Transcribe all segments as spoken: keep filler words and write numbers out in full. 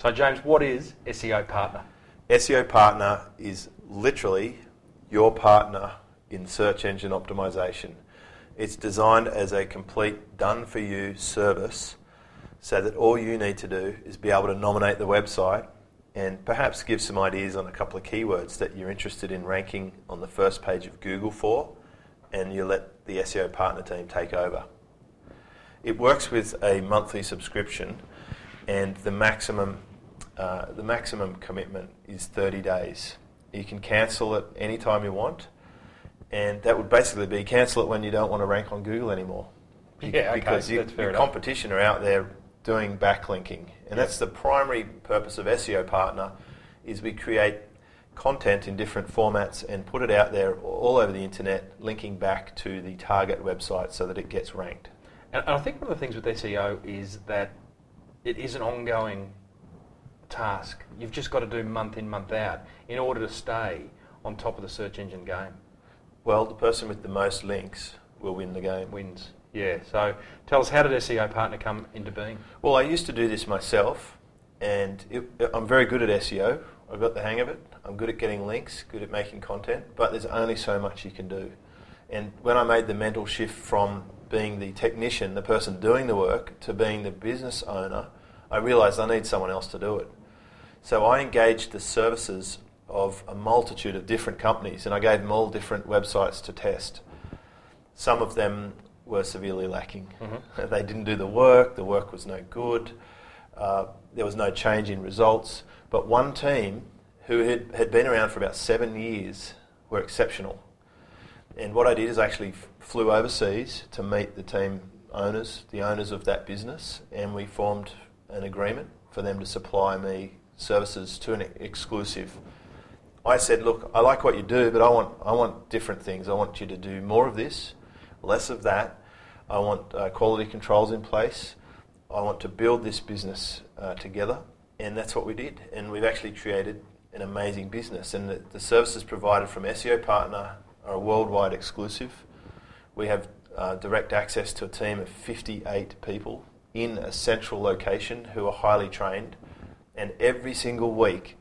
So James, what is S E O Partner? S E O Partner is literally your partner in search engine optimization. It's designed as a complete done-for-you service so that all you need to do is be able to nominate the website and perhaps give some ideas on a couple of keywords that you're interested in ranking on the first page of Google for, and you let the S E O Partner team take over. It works with a monthly subscription, and the maximum uh, the maximum commitment is thirty days. You can cancel it anytime you want, and that would basically be cancel it when you don't want to rank on Google anymore. Yeah, okay, because you, that's fair your enough. competition are out there doing backlinking, and that's the primary purpose of S E O Partner. Is we create content in different formats and put it out there all over the internet, linking back to the target website so that it gets ranked. And I think one of the things with S E O is that it is an ongoing task. You've just got to do month in, month out in order to stay on top of the search engine game. Well, the person with the most links will win the game. Wins. Yeah. So tell us, how did S E O Partner come into being? Well, I used to do this myself, and it, I'm very good at S E O. I've got the hang of it. I'm good at getting links, good at making content, but there's only so much you can do. And when I made the mental shift from being the technician, the person doing the work, to being the business owner, I realised I need someone else to do it. So I engaged the services of a multitude of different companies, and I gave them all different websites to test. Some of them were severely lacking. Mm-hmm. They didn't do the work, the work was no good, uh, there was no change in results. But one team who had, had been around for about seven years were exceptional. And what I did is I actually f- flew overseas to meet the team owners, the owners of that business, and we formed an agreement for them to supply me services to an exclusive. I said, look, I like what you do, but I want I want different things. I want you to do more of this, less of that. I want uh, quality controls in place. I want to build this business uh, together, and that's what we did. And we've actually created an amazing business. And the, the services provided from S E O Partner are a worldwide exclusive. We have uh, direct access to a team of fifty-eight people in a central location who are highly trained. And every single week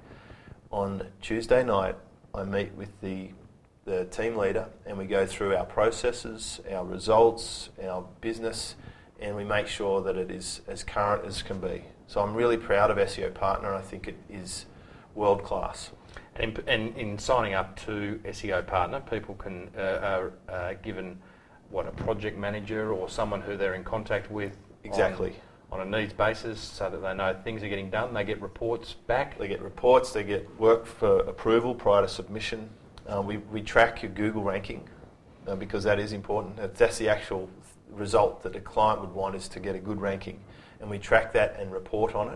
on Tuesday night, I meet with the the team leader, and we go through our processes, our results, our business, and we make sure that it is as current as can be. So I'm really proud of S E O Partner. I think it is world class. And in, and in signing up to S E O Partner, people can uh, are uh, given what, a project manager or someone who they're in contact with. Exactly. On, on a needs basis, so that they know things are getting done. They get reports back. They get reports. They get work for approval prior to submission. Uh, we we track your Google ranking uh, because that is important. That's the actual result that a client would want, is to get a good ranking, and we track that and report on it.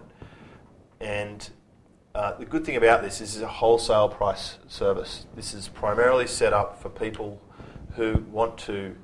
And Uh, the good thing about this is it's a wholesale price service. This is primarily set up for people who want to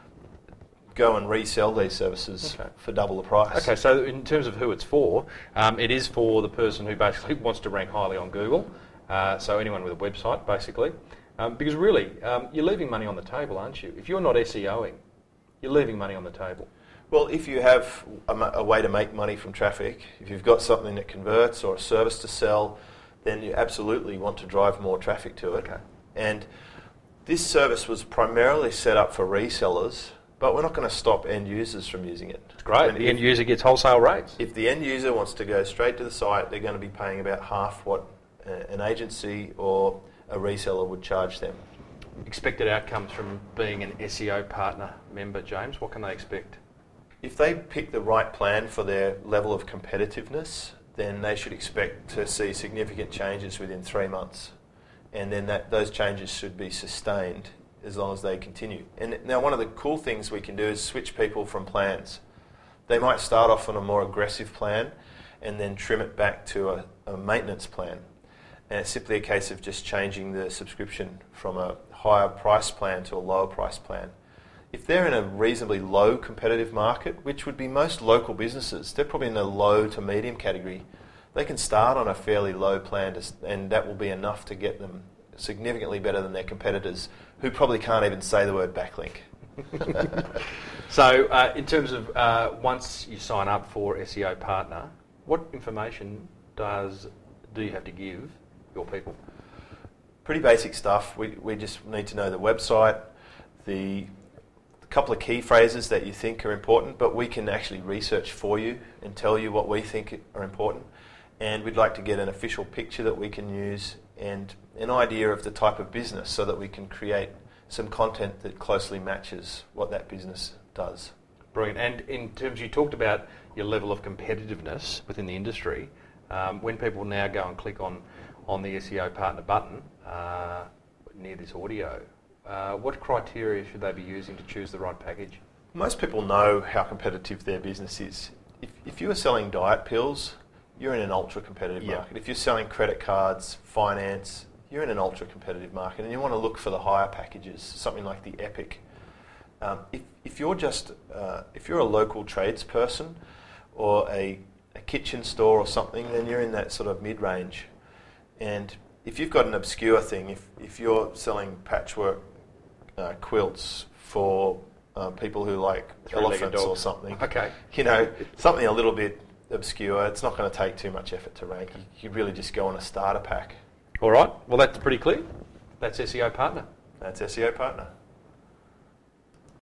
go and resell these services okay. for double the price. Okay, so in terms of who it's for, um, it is for the person who basically wants to rank highly on Google, uh, so anyone with a website, basically. Um, because really, um, you're leaving money on the table, aren't you? If you're not SEOing, you're leaving money on the table. Well, if you have a, a way to make money from traffic, if you've got something that converts or a service to sell, then you absolutely want to drive more traffic to it. Okay. And this service was primarily set up for resellers, but we're not going to stop end users from using it. It's great. The end user gets wholesale rates. If the end user wants to go straight to the site, they're going to be paying about half what uh, an agency or a reseller would charge them. Expected outcomes from being an S E O Partner member, James, what can they expect? If they pick the right plan for their level of competitiveness, then they should expect to see significant changes within three months. And then that those changes should be sustained as long as they continue. And now one of the cool things we can do is switch people from plans. They might start off on a more aggressive plan and then trim it back to a, a maintenance plan. And it's simply a case of just changing the subscription from a higher price plan to a lower price plan. If they're in a reasonably low competitive market, which would be most local businesses, they're probably in the low to medium category, they can start on a fairly low plan to, and that will be enough to get them significantly better than their competitors, who probably can't even say the word backlink. So uh, in terms of uh, once you sign up for S E O Partner, what information does do you have to give your people? Pretty basic stuff. We we just need to know the website, the couple of key phrases that you think are important, but we can actually research for you and tell you what we think are important. And we'd like to get an official picture that we can use and an idea of the type of business so that we can create some content that closely matches what that business does. Brilliant. And in terms, you talked about your level of competitiveness within the industry. Um, when people now go and click on, on the S E O partner button uh, near this audio, Uh, what criteria should they be using to choose the right package? Most people know how competitive their business is. If, if you are selling diet pills, you're in an ultra competitive Yeah. market. If you're selling credit cards, finance, you're in an ultra competitive market, and you want to look for the higher packages, something like the Epic. Um, if, if you're just uh, if you're a local tradesperson or a, a kitchen store or something, then you're in that sort of mid-range. And if you've got an obscure thing, if if you're selling patchwork Uh, quilts for uh, people who like elephants or something. Okay. You know, something a little bit obscure. It's not going to take too much effort to rank. You, you really just go on a starter pack. All right. Well, that's pretty clear. That's S E O Partner. That's S E O Partner.